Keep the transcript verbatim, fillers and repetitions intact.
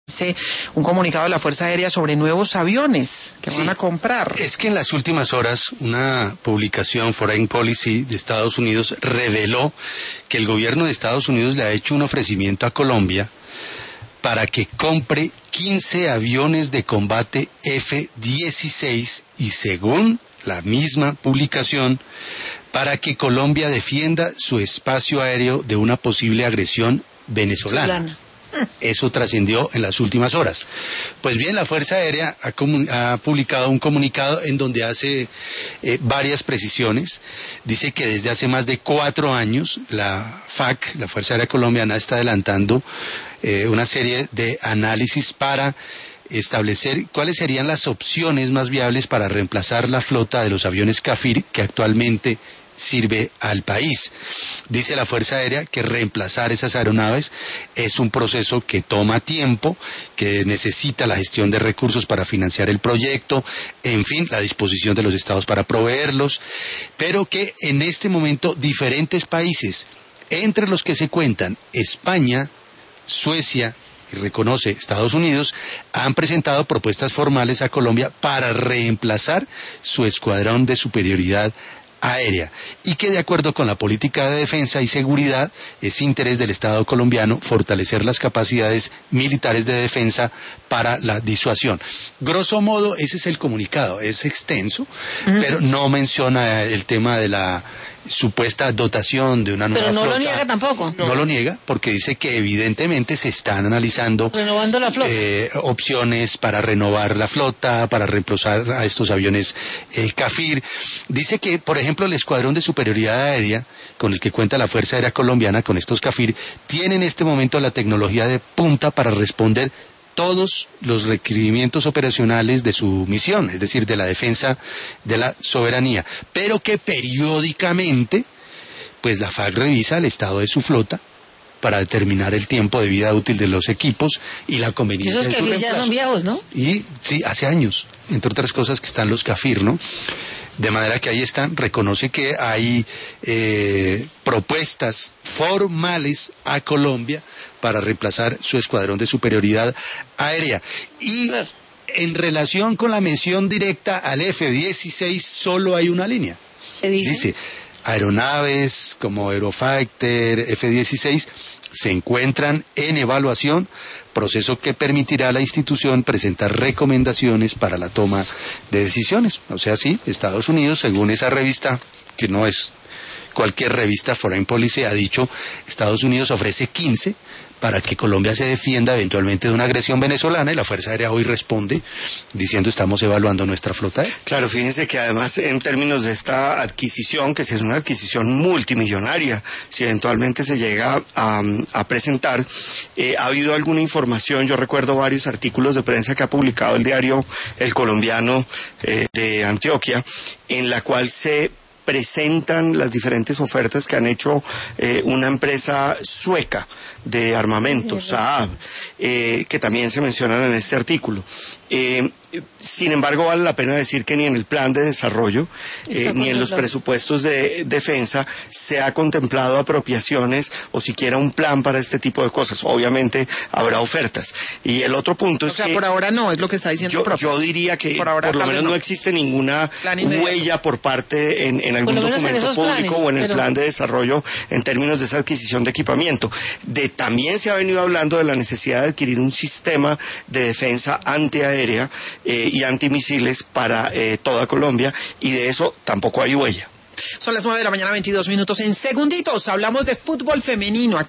Un comunicado de la Fuerza Aérea sobre nuevos aviones que sí van a comprar. Es que en las últimas horas una publicación, Foreign Policy de Estados Unidos, reveló que el gobierno de Estados Unidos le ha hecho un ofrecimiento a Colombia para que compre quince aviones de combate F dieciséis y, según la misma publicación, para que Colombia defienda su espacio aéreo de una posible agresión venezolana. Solana. Eso trascendió en las últimas horas. Pues bien, la Fuerza Aérea ha, ha publicado un comunicado en donde hace eh, varias precisiones. Dice que desde hace más de cuatro años la F A C, la Fuerza Aérea Colombiana, está adelantando eh, una serie de análisis para establecer cuáles serían las opciones más viables para reemplazar la flota de los aviones Kafir que actualmente sirve al país. Dice la Fuerza Aérea que reemplazar esas aeronaves es un proceso que toma tiempo, que necesita la gestión de recursos para financiar el proyecto, en fin, la disposición de los estados para proveerlos, pero que en este momento diferentes países, entre los que se cuentan España, Suecia y reconoce Estados Unidos, han presentado propuestas formales a Colombia para reemplazar su escuadrón de superioridad aérea, y que de acuerdo con la política de defensa y seguridad es interés del Estado colombiano fortalecer las capacidades militares de defensa para la disuasión. Grosso modo ese es el comunicado, es extenso, uh-huh. pero no menciona el tema de la supuesta dotación de una nueva flota. Pero no flota. lo niega tampoco. No. no lo niega, porque dice que evidentemente se están analizando renovando la flota. Eh, opciones para renovar la flota, para reemplazar a estos aviones eh, Kafir. Dice que, por ejemplo, el escuadrón de superioridad aérea con el que cuenta la Fuerza Aérea Colombiana, con estos Kafir, tiene en este momento la tecnología de punta para responder todos los requerimientos operacionales de su misión, es decir, de la defensa de la soberanía, pero que periódicamente, pues la F A C revisa el estado de su flota para determinar el tiempo de vida útil de los equipos y la conveniencia de su reemplazo. Esos Kafir ya son viejos, ¿no? Y sí, hace años, entre otras cosas que están los Kafir, ¿no? De manera que ahí están, reconoce que hay eh, propuestas formales a Colombia para reemplazar su escuadrón de superioridad aérea. Y claro, en relación con la mención directa al F dieciséis, solo hay una línea. ¿Qué dice? Dice, aeronaves como Eurofighter, F dieciséis, se encuentran en evaluación, proceso que permitirá a la institución presentar recomendaciones para la toma de decisiones. O sea, sí, Estados Unidos, según esa revista, que no es cualquier revista, Foreign Policy, ha dicho, Estados Unidos ofrece quince para que Colombia se defienda eventualmente de una agresión venezolana, y la Fuerza Aérea hoy responde diciendo estamos evaluando nuestra flota. Claro, fíjense que además en términos de esta adquisición, que es una adquisición multimillonaria, si eventualmente se llega a, a presentar, eh, ha habido alguna información, yo recuerdo varios artículos de prensa que ha publicado el diario El Colombiano eh, de Antioquia, en la cual se presentan las diferentes ofertas que han hecho eh, una empresa sueca de armamento, Saab, eh, que también se mencionan en este artículo. Eh, sin embargo, vale la pena decir que ni en el plan de desarrollo, eh, ni en los presupuestos de defensa se ha contemplado apropiaciones o siquiera un plan para este tipo de cosas. Obviamente habrá ofertas. Y el otro punto o es sea, que... por ahora no, es lo que está diciendo yo, el profe. yo diría que por, ahora, por lo menos no. no existe ninguna huella por parte en, en algún documento en público planes, o en el pero... plan de desarrollo en términos de esa adquisición de equipamiento. De, también se ha venido hablando de la necesidad de adquirir un sistema de defensa antiaérea eh, y antimisiles para eh, toda Colombia, y de eso tampoco hay huella. Son las nueve de la mañana, veintidós minutos. En segunditos hablamos de fútbol femenino aquí